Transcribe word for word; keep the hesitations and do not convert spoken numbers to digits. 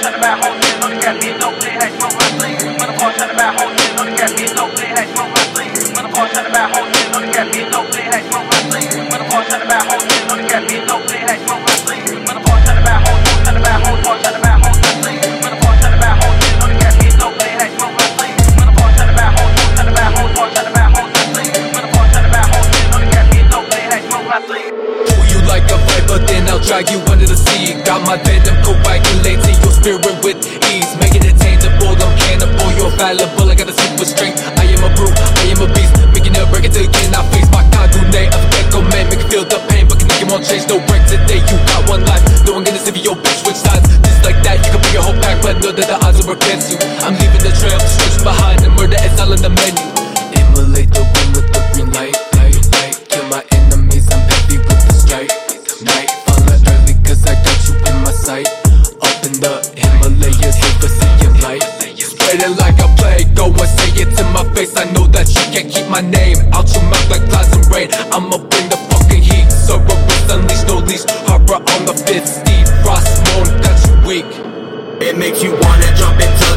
tryna buy whole shit, know they got me no play, hey, smoke my sleeve. Motherfucker tryna buy whole shit, know they got me no play, hey, smoke my sleeve. Motherfucker tryna buy whole shit, know they got me no play, hey, smoke my sleeve. Motherfucker tryna buy whole shit, know they got me no play, hey, smoke my sleeve. Motherfucker tryna buy whole shit, tryna buy whole, tryna buy whole my sleeve. Motherfucker tryna buy whole shit, know they got me no play, hey, smoke my sleeve. Motherfucker tryna buy whole, tryna buy whole, tryna buy whole my sleeve. Motherfucker tryna buy whole shit, know they got me no play, hey, smoke my sleeve. Pull you like a viper, then I'll drag you under the sea. Got my venom coagulating your spirit with ease, making it tangible. I'm cannibal, you're fallible. I got a super strength. I am a brute, I am a beast, making it break it again. I face my Kagune, I'm a gecko man, make it feel the pain, but can you won't change. No break today, you got one life. No one gonna save you, your bitch switch sides. Just like that, you can bring your whole pack, but know that the odds are against you. I'm leaving the trail, switch behind, and murder is all in the menu. Immolate the room with the green light, light, light. Kill my enemies, I'm heavy with the strike. Night, falling early cause I got you in my sight. Up in the Himalayas, over seeing light. Spreading like a plague, go and say it to my face. I know that you can't keep my name out your mouth like clouds and rain. I'ma bring the fucking heat, Cerberus unleash, no leash. Harbor on the fifth, Steve Frost moan, got you weak. It makes you wanna jump into